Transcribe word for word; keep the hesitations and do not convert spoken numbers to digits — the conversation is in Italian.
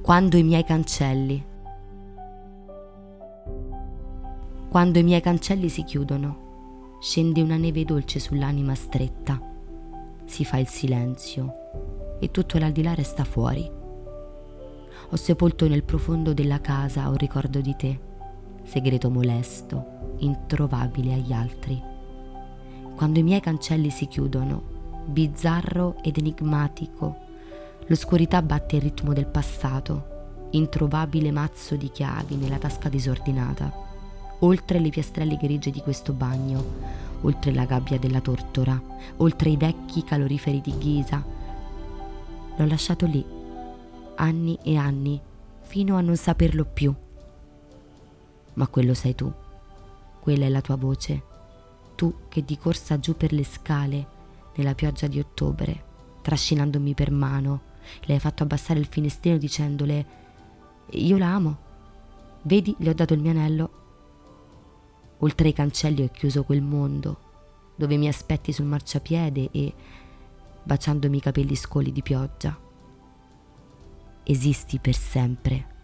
Quando i miei cancelli. Quando i miei cancelli si chiudono, scende una neve dolce sull'anima stretta. Si fa il silenzio e tutto l'aldilà resta fuori. Ho sepolto nel profondo della casa un ricordo di te, segreto molesto, introvabile agli altri. Quando i miei cancelli si chiudono, bizzarro ed enigmatico, l'oscurità batte il ritmo del passato, introvabile mazzo di chiavi nella tasca disordinata, oltre le piastrelle grigie di questo bagno, oltre la gabbia della tortora, oltre i vecchi caloriferi di Ghisa. L'ho lasciato lì, anni e anni, fino a non saperlo più. Ma quello sei tu, quella è la tua voce, tu che di corsa giù per le scale, nella pioggia di ottobre, trascinandomi per mano, le hai fatto abbassare il finestrino dicendole: io la amo, vedi, le ho dato il mio anello. Oltre i cancelli ho chiuso quel mondo dove mi aspetti sul marciapiede e baciandomi i capelli scoli di pioggia. Esisti per sempre.